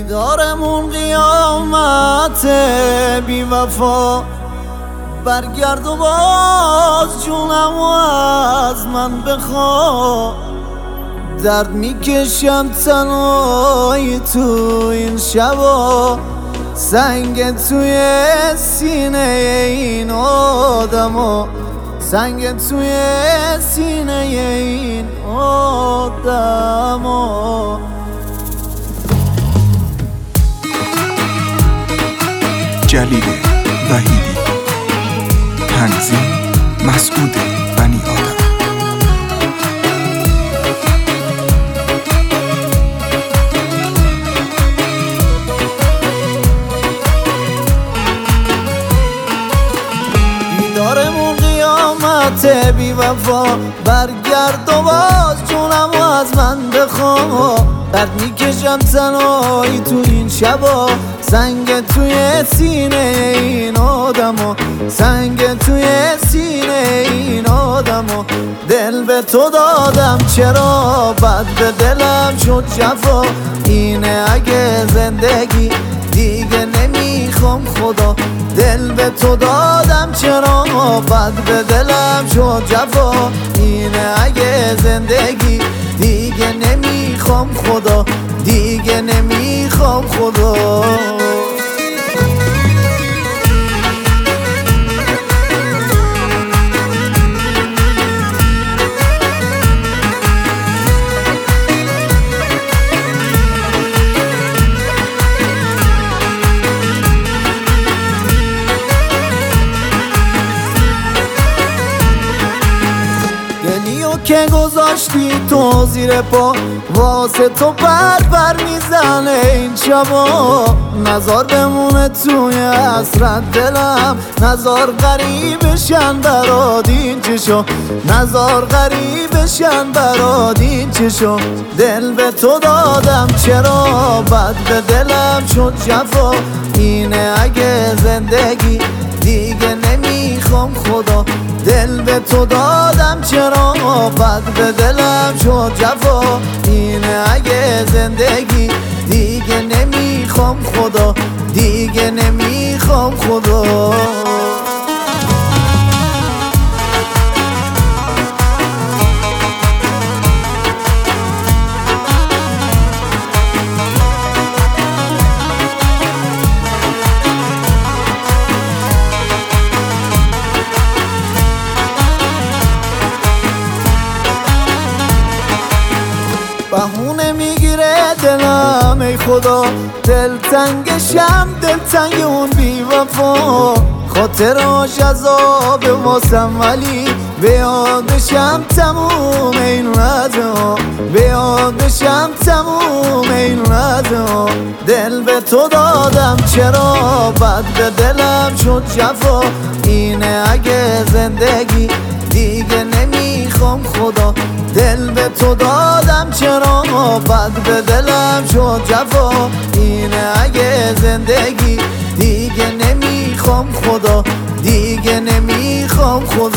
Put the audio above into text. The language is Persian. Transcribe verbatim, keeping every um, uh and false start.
دیدارمون قیامت بی وفا، برگرد و باز جونم و از من بخوا. درد میکشم تنهایی تو این شبا، سنگ توی سینه این آدما، سنگ توی سینه این آدما. جلیل وحیدی، تنظیم مسعود بنی آدم. دیدارمون قیامت بی وفا، برگرد و باز جونم و از من بخوا. درد میکشم تنهایی تو این شبا، سنگ توی سینه این آدما، سنگ توی سینه این آدما. دل به تو دادم چرا بد به دلم شد جفا، اینه اگه زندگی دیگه نمیخوام خدا. دل به تو دادم چرا بد به دلم شد جفا، اینه اگه زندگی دیگه نمیخوام خدا، دیگه نمیخوام خدا. که گذاشتی تو زیر پا، واسه تو پر پر میزنه این شبا. نزار بمونه توی حسرت دلم، نزار غریبشن برات این چشا، نزار غریبشن برات این چشا. دل به تو دادم چرا بد به دلم شد جفا، اینه اگه زندگی دیگه نمیخوام خدا. دل به تو دادم چرا بد به دلم شد جفا، اینه اگه زندگی دیگه نمیخوام خدا، دیگه نمیخوام خدا. بهونه میگیره دلم ای خدا، دلتنگشم دلتنگ اون بی وفا. خاطراش عذاب واسم ولی به یادشم تموم این لحظه‌ها، به یادشم تموم این لحظه‌ها. دل به تو دادم چرا بد به دلم شد جفا، اینه اگه زندگی دیگه نمیخوام خدا. دل به تو دادم چرا بد به دلم شد جفا، اینه اگه زندگی دیگه نمیخوام خدا، دیگه نمیخوام خدا.